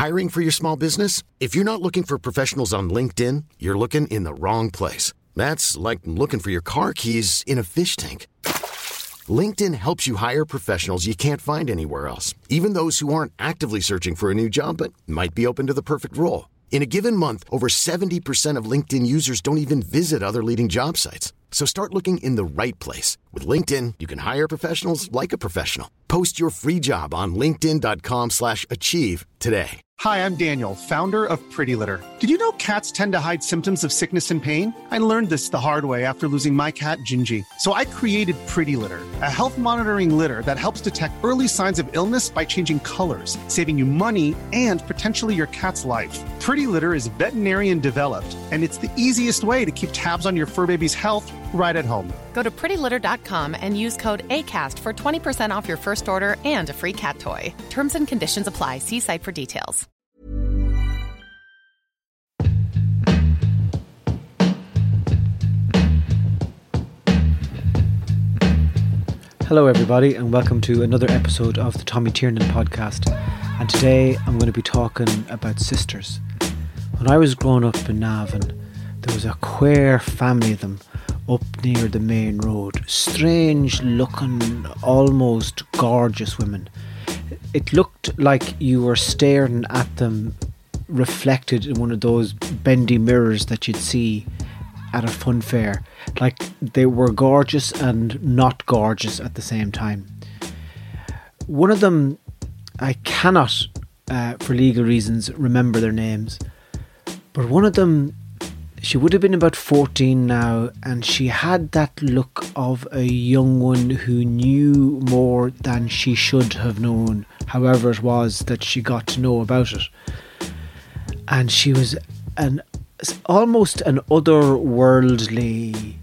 Hiring for your small business? If you're not looking for professionals on LinkedIn, you're looking in the wrong place. That's like looking for your car keys in a fish tank. LinkedIn helps you hire professionals you can't find anywhere else, even those who aren't actively searching for a new job but might be open to the perfect role. In a given month, over 70% of LinkedIn users don't even visit other leading job sites. So start looking in the right place. With LinkedIn, you can hire professionals like a professional. Post your free job on linkedin.com/achieve today. Hi, I'm Daniel, founder of Pretty Litter. Did you know cats tend to hide symptoms of sickness and pain? I learned this the hard way after losing my cat, Gingy. So I created Pretty Litter, a health monitoring litter that helps detect early signs of illness by changing colors, saving you money and potentially your cat's life. Pretty Litter is veterinarian developed, and it's the easiest way to keep tabs on your fur baby's health right at home. Go to prettylitter.com and use code ACAST for 20% off your first order and a free cat toy. Terms and conditions apply. See site for details. Hello everybody and welcome to another episode of the Tommy Tiernan podcast, and today I'm going to be talking about sisters. When I was growing up in Navan, there was a queer family of them up near the main road. Strange looking, almost gorgeous women. It looked like you were staring at them reflected in one of those bendy mirrors that you'd see at a fun fair. Like they were gorgeous and not gorgeous at the same time. One of them, I cannot, for legal reasons, remember their names, but one of them, she would have been about 14 now, and she had that look of a young one who knew more than she should have known, however it was that she got to know about it. And she was almost an otherworldly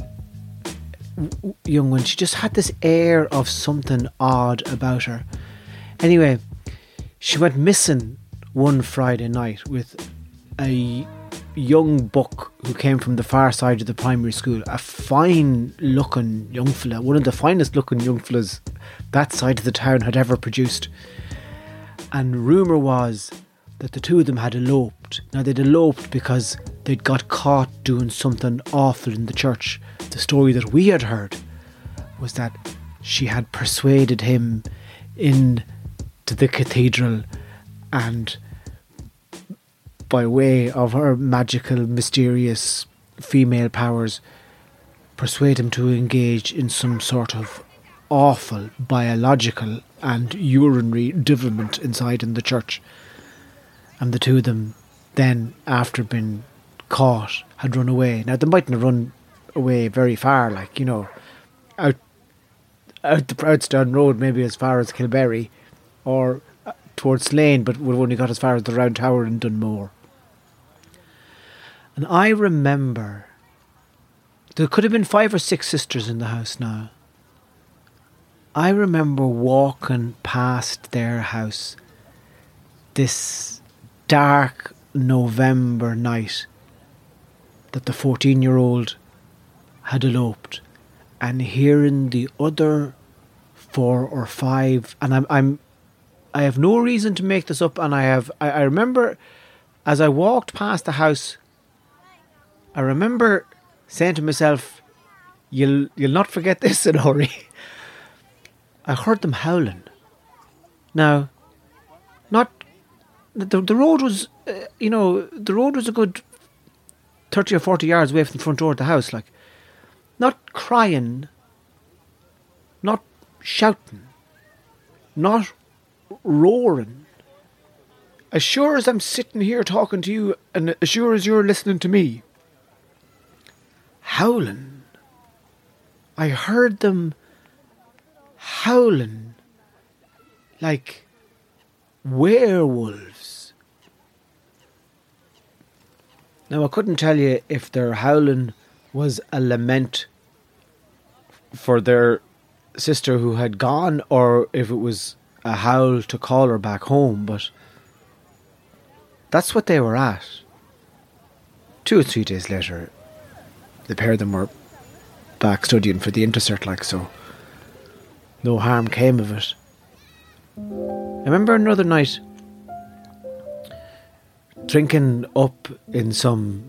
young one. She just had this air of something odd about her. Anyway, she went missing one Friday night with a young buck who came from the far side of the primary school. A fine looking young fella, one of the finest looking young fellas that side of the town had ever produced. And rumour was that the two of them had eloped. Now they'd eloped because they'd got caught doing something awful in the church. The story that we had heard was that she had persuaded him into the cathedral, and by way of her magical, mysterious female powers, persuade him to engage in some sort of awful biological and urinary devilment inside in the church. And the two of them then, after being caught, had run away. Now they mightn't have run away very far, like, you know, out the Proudstown Road, maybe as far as Kilberry or towards Slane, but would have only got as far as the Round Tower in Dunmore. And I remember there could have been 5 or 6 sisters in the house now. I remember walking past their house this dark November night that the 14-year-old had eloped, and hearing the other 4 or 5, and I have no reason to make this up, and I remember as I walked past the house, I remember saying to myself, you'll not forget this in a hurry. I heard them howling. Now, not the road was, the road was a good 30 or 40 yards away from the front door of the house, like, not crying, not shouting, not roaring. As sure as I'm sitting here talking to you, and as sure as you're listening to me, howling. I heard them howling like werewolves. Now I couldn't tell you if their howling was a lament for their sister who had gone, or if it was a howl to call her back home, but that's what they were at. 2 or 3 days later, the pair of them were back studying for the intercert, like, so no harm came of it. I remember another night drinking up in some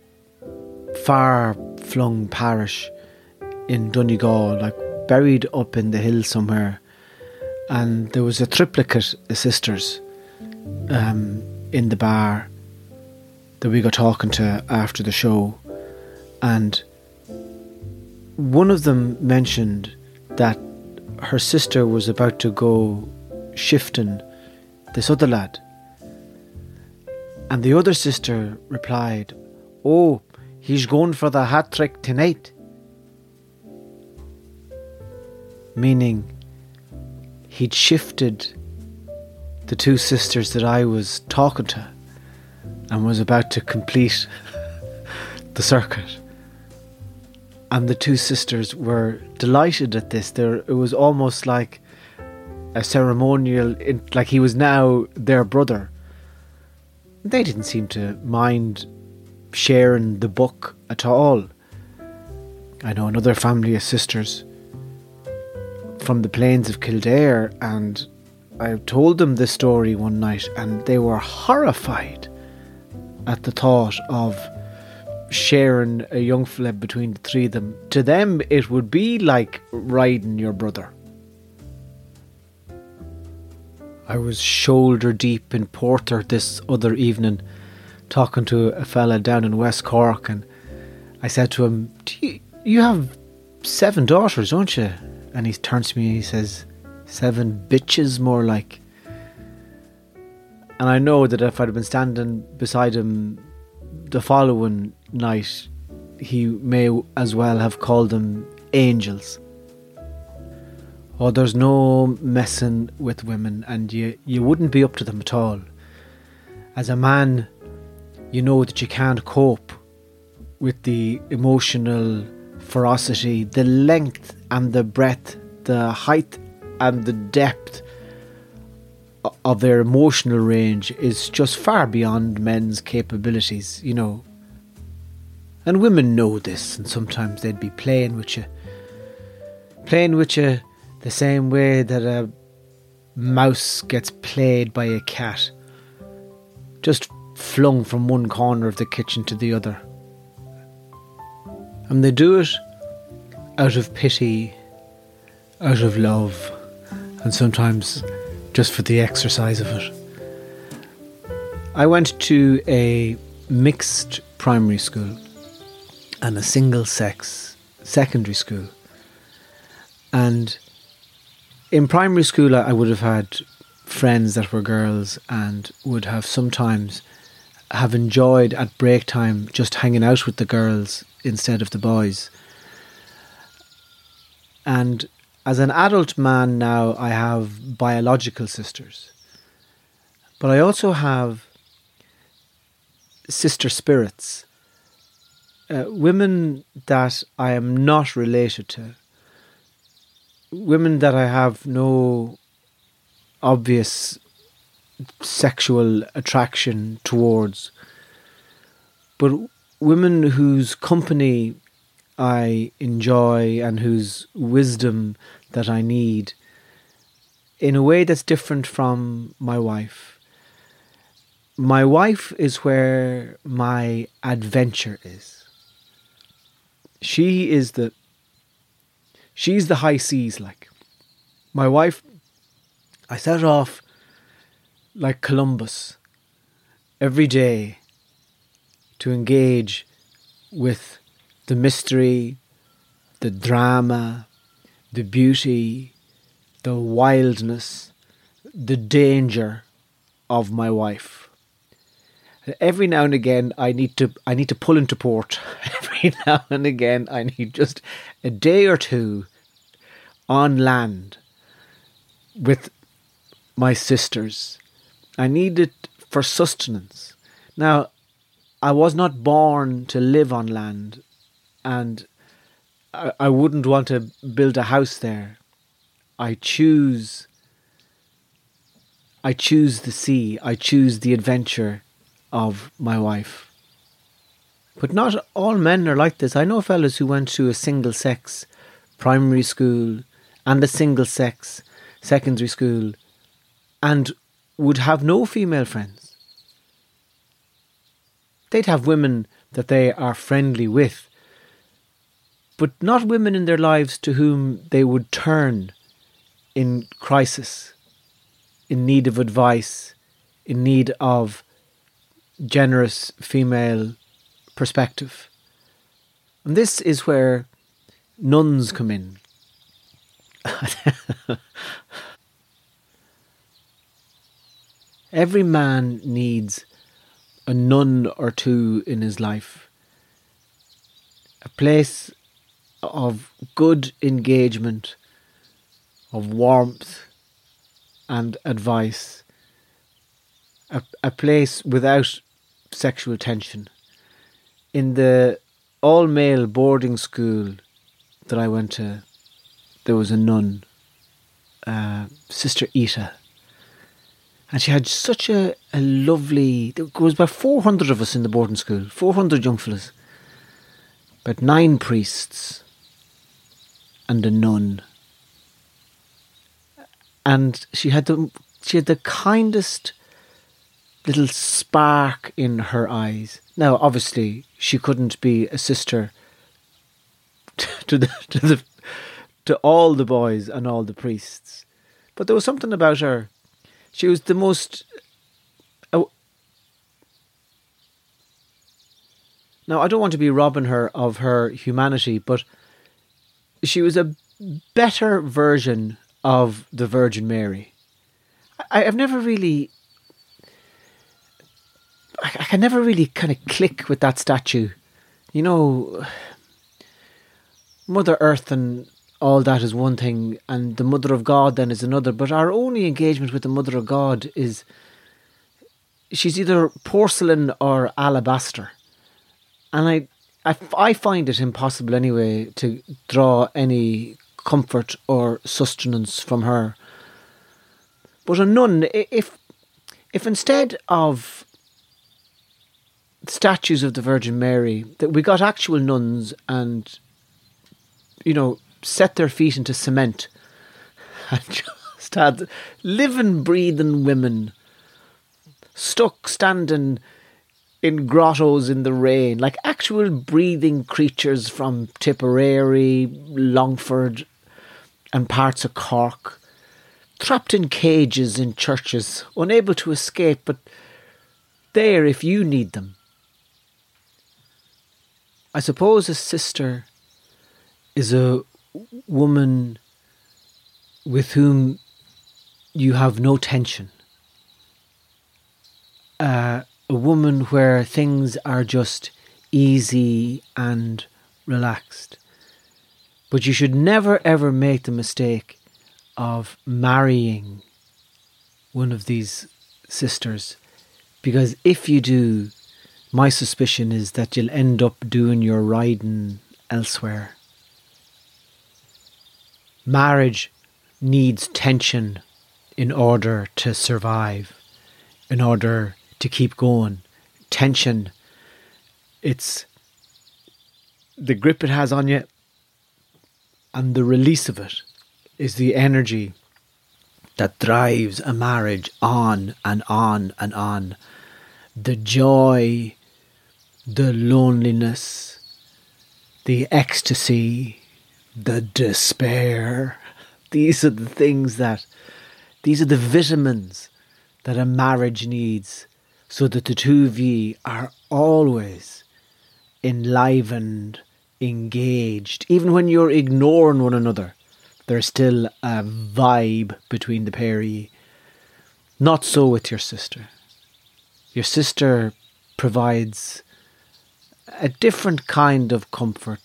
far-flung parish in Donegal, like buried up in the hills somewhere. And there was a triplicate of sisters in the bar that we got talking to after the show. And one of them mentioned that her sister was about to go shifting this other lad. And the other sister replied, "Oh, he's going for the hat trick tonight." Meaning he'd shifted the two sisters that I was talking to and was about to complete the circuit. And the two sisters were delighted at this. It was almost like a ceremonial, like he was now their brother. They didn't seem to mind sharing the book at all. I know another family of sisters from the plains of Kildare, and I told them this story one night, and they were horrified at the thought of sharing a young fella between the three of them. To them, it would be like riding your brother. I was shoulder deep in Porter this other evening, talking to a fella down in West Cork, and I said to him, you have 7 daughters, don't you? And he turns to me and he says, 7 bitches, more like. And I know that if I'd have been standing beside him the following night, he may as well have called them angels. Oh, there's no messing with women, and you wouldn't be up to them at all. As a man, you know that you can't cope with the emotional ferocity, the length and the breadth, the height and the depth of their emotional range is just far beyond men's capabilities, you know. And women know this, and sometimes they'd be playing with you the same way that a mouse gets played by a cat, just flung from one corner of the kitchen to the other. And they do it out of pity, out of love, and sometimes just for the exercise of it. I went to a mixed primary school and a single-sex secondary school. And in primary school, I would have had friends that were girls and would have sometimes have enjoyed at break time just hanging out with the girls instead of the boys. And as an adult man now, I have biological sisters. But I also have sister spirits, women that I am not related to, women that I have no obvious sexual attraction towards, but women whose company I enjoy and whose wisdom that I need in a way that's different from my wife. My wife is where my adventure is. She's the high seas, like. My wife, I set off like Columbus every day to engage with the mystery, the drama, the beauty, the wildness, the danger of my wife. Every now and again I need to pull into port. Every now and again I need just a day or two on land with my sisters. I need it for sustenance. Now, I was not born to live on land, and I wouldn't want to build a house there. I choose the sea. I choose the adventure of my wife. But not all men are like this. I know fellas who went to a single-sex primary school and a single-sex secondary school and would have no female friends. they'd have women that they are friendly with, but not women in their lives to whom they would turn in crisis, in need of advice, in need of generous female perspective. And this is where nuns come in. Every man needs a nun or two in his life. A place of good engagement, of warmth and advice. A place without sexual tension. In the all-male boarding school that I went to, there was a nun, Sister Ita. And she had such a lovely... There was about 400 of us in the boarding school, 400 young fellas. About 9 priests and a nun. And she had the kindest little spark in her eyes. Now, obviously, she couldn't be a sister to all the boys and all the priests. But there was something about her. She was the most... Now, I don't want to be robbing her of her humanity, but she was a better version of the Virgin Mary. I've never really... I can never really kind of click with that statue. You know, Mother Earth and all that is one thing, and the Mother of God then is another. But our only engagement with the Mother of God is she's either porcelain or alabaster. And I find it impossible anyway to draw any comfort or sustenance from her. But a nun, if instead of statues of the Virgin Mary, that we got actual nuns and, you know, set their feet into cement and just had living, breathing women stuck standing in grottos in the rain, like actual breathing creatures from Tipperary, Longford and parts of Cork, trapped in cages in churches, unable to escape, but there if you need them. I suppose a sister is a woman with whom you have no tension. A woman where things are just easy and relaxed. But you should never ever make the mistake of marrying one of these sisters, because if you do, my suspicion is that you'll end up doing your riding elsewhere. Marriage needs tension in order to survive, in order to keep going. Tension, it's the grip it has on you, and the release of it is the energy that drives a marriage on and on and on. The joy, the loneliness, the ecstasy, the despair. These are the things these are the vitamins that a marriage needs, so that the two of ye are always enlivened, engaged. Even when you're ignoring one another, there's still a vibe between the pair of ye. Not so with your sister. Your sister provides a different kind of comfort.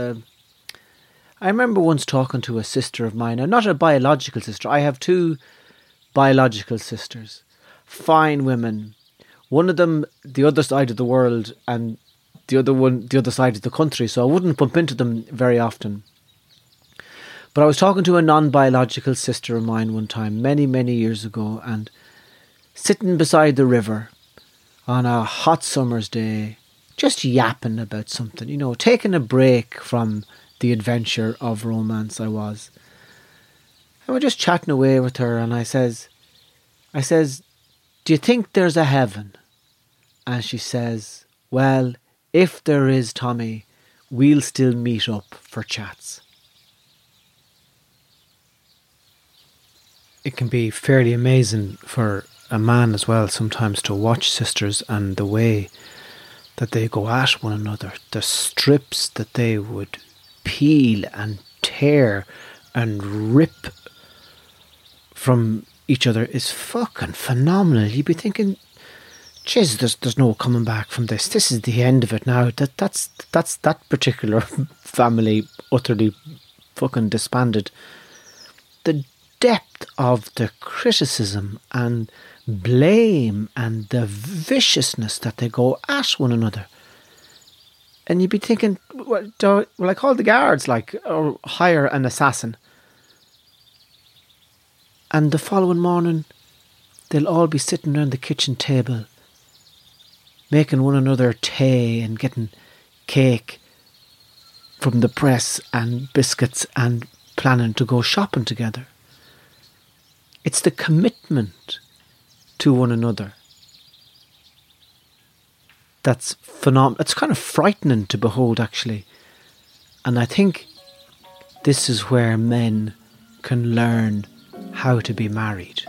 I remember once talking to a sister of mine, and not a biological sister. I have 2 biological sisters. Fine women. One of them the other side of the world, and the other one the other side of the country, so I wouldn't bump into them very often. But I was talking to a non-biological sister of mine one time, many, many years ago, and sitting beside the river on a hot summer's day, just yapping about something, you know, taking a break from the adventure of romance I was. And we're just chatting away with her, and I says, do you think there's a heaven? And she says, Well, if there is, Tommy, we'll still meet up for chats. It can be fairly amazing for a man as well sometimes to watch sisters and the way that they go at one another. The strips that they would peel and tear and rip from each other is fucking phenomenal. You'd be thinking, jeez, there's no coming back from this. This is the end of it now. That's that particular family utterly fucking disbanded. The depth of the criticism and blame and the viciousness that they go at one another. And you'd be thinking, well, I call the guards, like, or hire an assassin? And the following morning, they'll all be sitting around the kitchen table, making one another tea and getting cake from the press and biscuits and planning to go shopping together. It's the commitment to one another that's phenomenal. It's kind of frightening to behold, actually. And I think this is where men can learn how to be married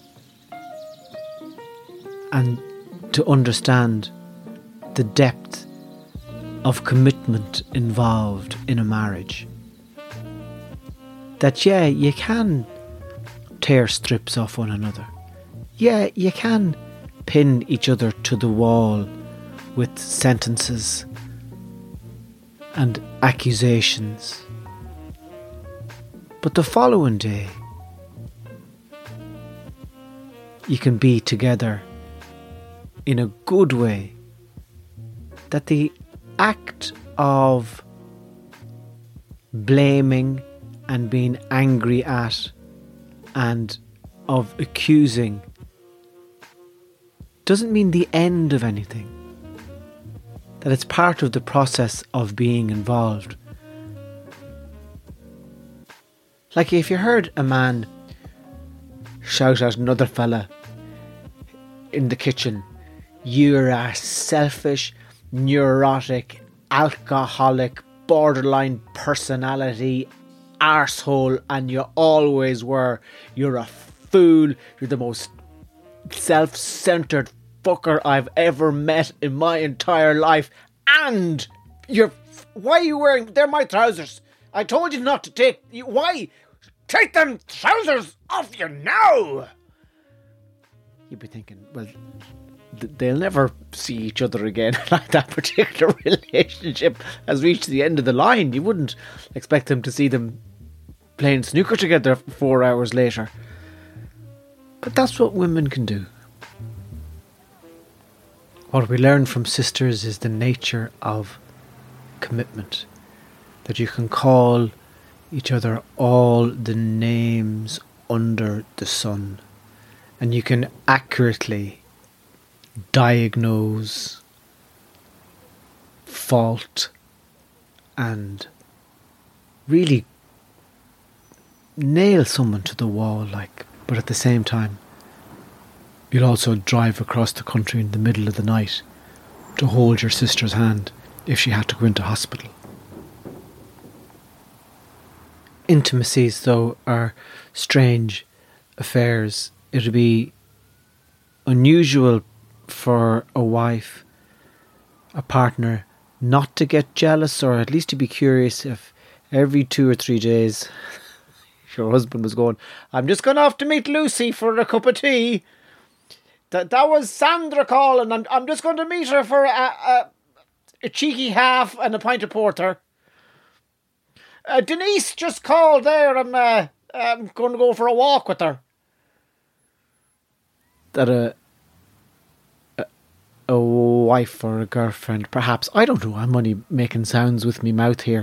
and to understand the depth of commitment involved in a marriage. That, yeah, you can tear strips off one another. Yeah, you can pin each other to the wall with sentences and accusations. But the following day, you can be together in a good way. That the act of blaming and being angry at and of accusing doesn't mean the end of anything. That it's part of the process of being involved. Like if you heard a man shout at another fella in the kitchen, "You're a selfish, neurotic, alcoholic, borderline personality arsehole, and you always were. You're a fool. You're the most self-centered fucker I've ever met in my entire life. And why are you wearing? They're my trousers. I told you not to take. Why? Take them trousers off you now." You'd be thinking, well, they'll never see each other again. Like, that particular relationship has reached the end of the line. You wouldn't expect them to see them playing snooker together 4 hours later. But that's what women can do. What we learn from sisters is the nature of commitment. That you can call each other all the names under the sun. And you can accurately diagnose fault and really nail someone to the wall, like. But at the same time, you'll also drive across the country in the middle of the night to hold your sister's hand if she had to go into hospital. Intimacies, though, are strange affairs. It would be unusual for a wife, a partner, not to get jealous, or at least to be curious if every 2 or 3 days your husband was going, "I'm just going off to meet Lucy for a cup of tea. That was Sandra calling. I'm just going to meet her for a cheeky half and a pint of porter. Denise just called there. I'm going to go for a walk with her." That a wife or a girlfriend, perhaps, I don't know, I'm only making sounds with me mouth here,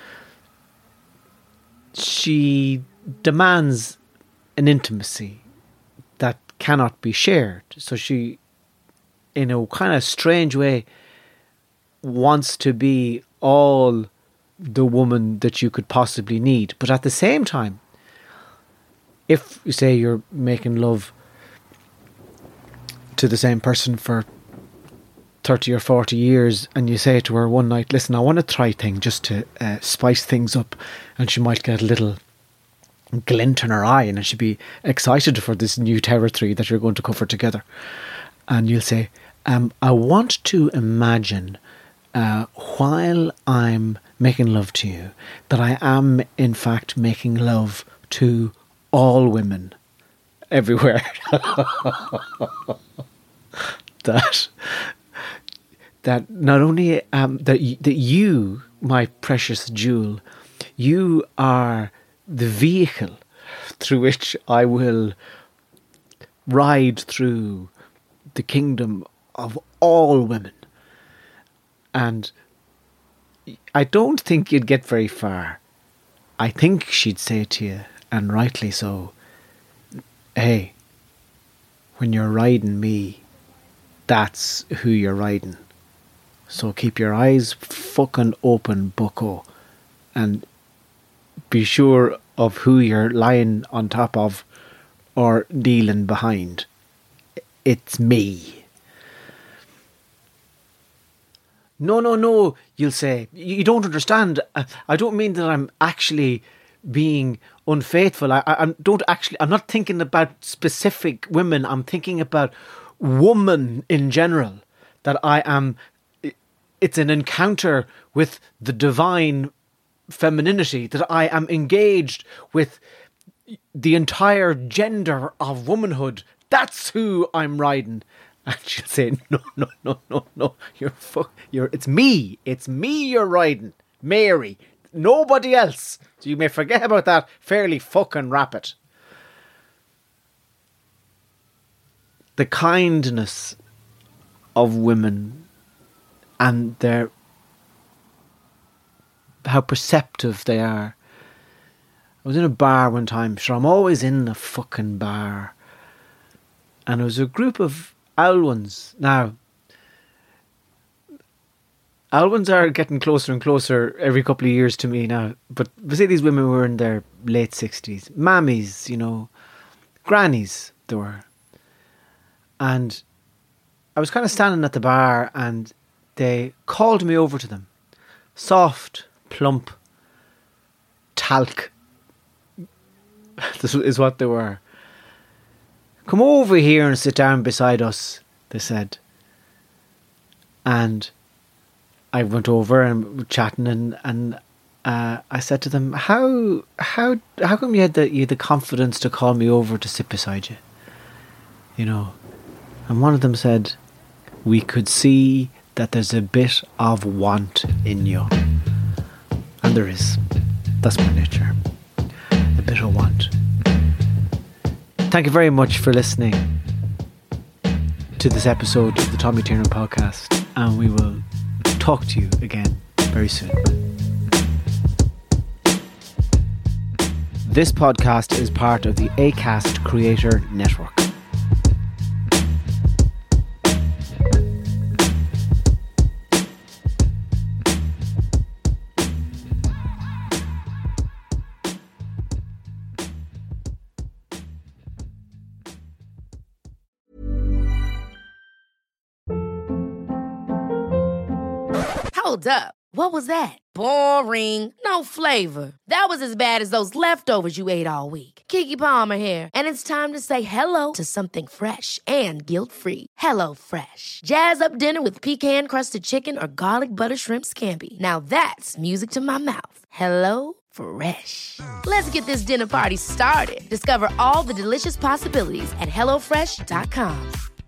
she demands an intimacy that cannot be shared. So she, in a kind of strange way, wants to be all the woman that you could possibly need. But at the same time, if you say you're making love to the same person for 30 or 40 years, and you say to her one night, listen, I want to try things just to spice things up, and she might get a little glint in her eye and she'd be excited for this new territory that you're going to cover together. And you'll say, I want to imagine while I'm making love to you that I am in fact making love to all women everywhere. that not only that you, my precious jewel, you are the vehicle through which I will ride through the kingdom of all women. And I don't think you'd get very far. I think she'd say to you, and rightly so, hey, when you're riding me, that's who you're riding. So keep your eyes fucking open, bucko, and be sure of who you're lying on top of or kneeling behind. It's me. No, you'll say. You don't understand. I don't mean that I'm actually being unfaithful. I'm not thinking about specific women. I'm thinking about woman in general. That I am... It's an encounter with the divine femininity, that I am engaged with the entire gender of womanhood. That's who I'm riding. And she'll say, no, it's me you're riding, Mary, nobody else. So you may forget about that fairly fucking rapid. The kindness of women and how perceptive they are. I was in a bar one time, sure, I'm always in a fucking bar, and there was a group of Alwans. Now, Alwans are getting closer and closer every couple of years to me now, but say these women were in their late 60s, mammies, grannies they were, and I was kind of standing at the bar and they called me over to them. Soft, plump, talc. This is what they were. Come over here and sit down beside us, they said. And I went over and we were chatting, and I said to them, how come you had the confidence to call me over to sit beside you? And one of them said, we could see that there's a bit of want in you. And there is. That's my nature. A bit of want. Thank you very much for listening to this episode of the Tommy Tiernan Podcast, and we will talk to you again very soon. This podcast is part of the Acast Creator Network. Hold up. What was that? Boring. No flavor. That was as bad as those leftovers you ate all week. Keke Palmer here. And it's time to say hello to something fresh and guilt-free. Hello Fresh. Jazz up dinner with pecan-crusted chicken or garlic butter shrimp scampi. Now that's music to my mouth. Hello Fresh. Let's get this dinner party started. Discover all the delicious possibilities at HelloFresh.com.